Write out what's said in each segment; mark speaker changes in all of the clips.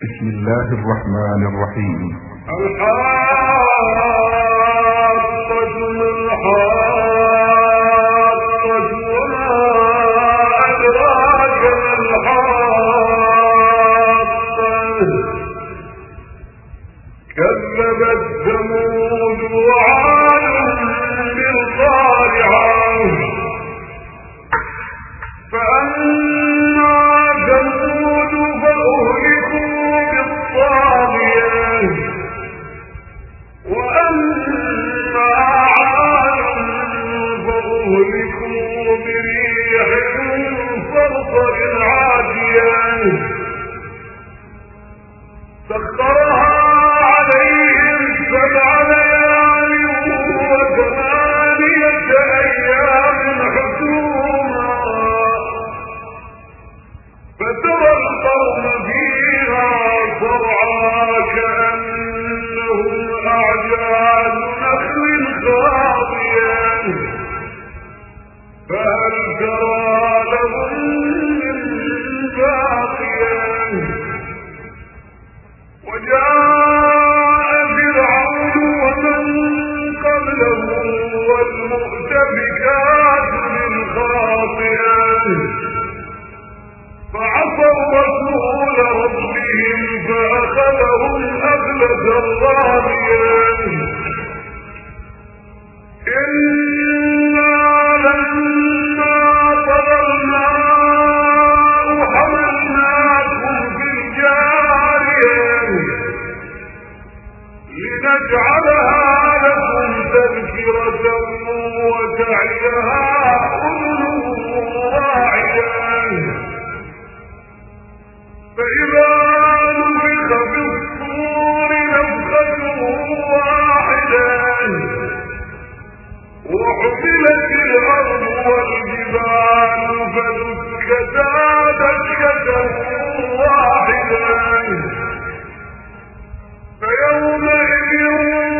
Speaker 1: بسم الله الرحمن الرحيم.
Speaker 2: الحاقة ما الحاقة وما أدراك ما الحاقة كذبت ثمود وعاد بالقارعة فأما ثمود فأهلكوا بالطاغية وأما عاد فأهلكوا بريح صرصر عاتية سخرها عليهم 7 ليال و8 أيام حسوما فترى القوم فيها صرعى كأنهم أعجاز نخل خاوية فهل ترى لهم من باقية وجاء فرعون ومن قبله والمؤتفكات بالخاطئة فعصوا رسول ربهم فأخذهم أخذة رابية إنا لما طغى الماء حملناكم في الجارية لنجعلها لكم تذكرة وتعيها أذن واعية فإذا نفخ في الصور نفخة واحدة وحملت الأرض والجبال فدكتا دكة واحدة فيومئذ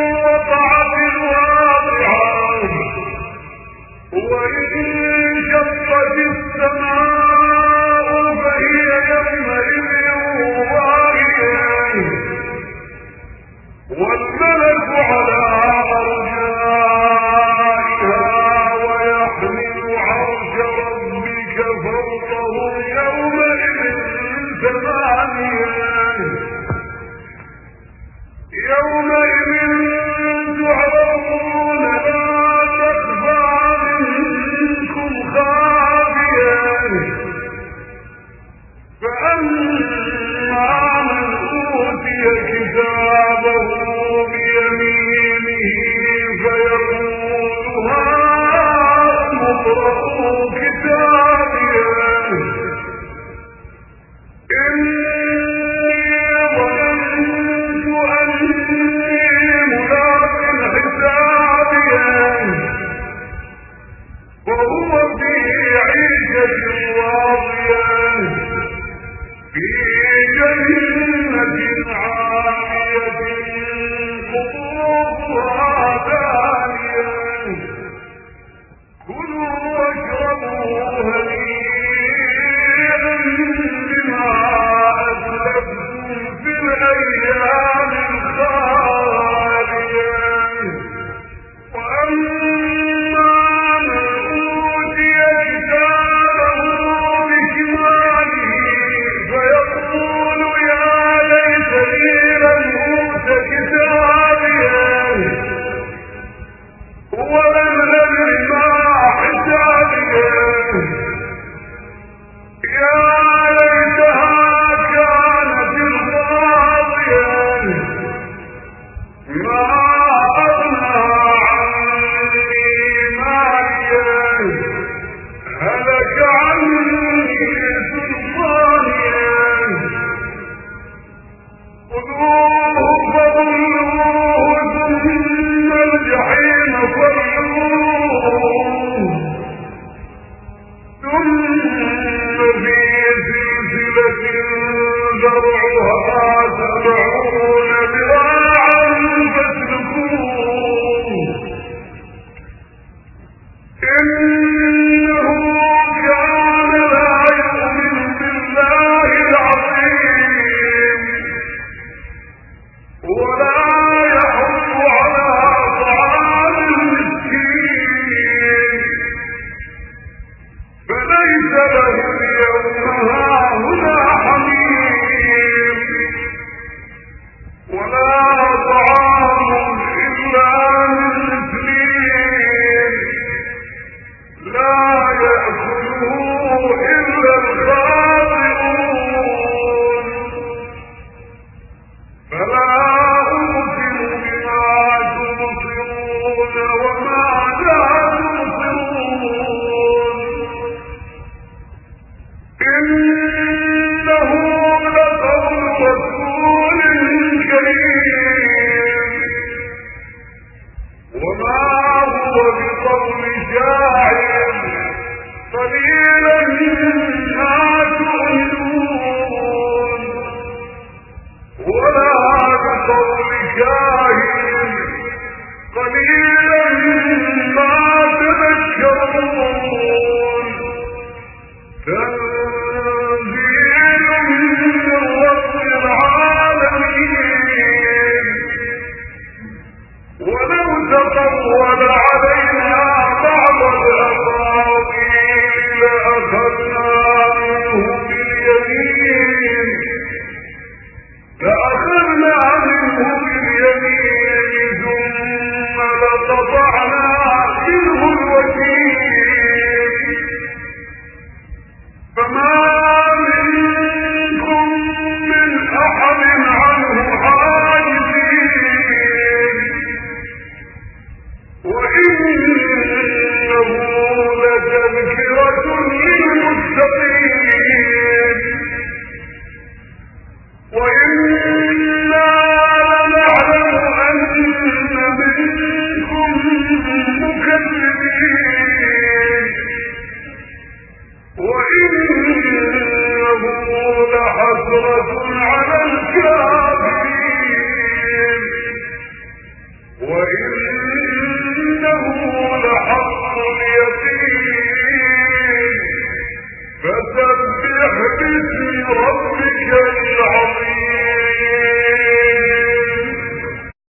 Speaker 2: ولا بقول كاهن قليلا ما تذكرون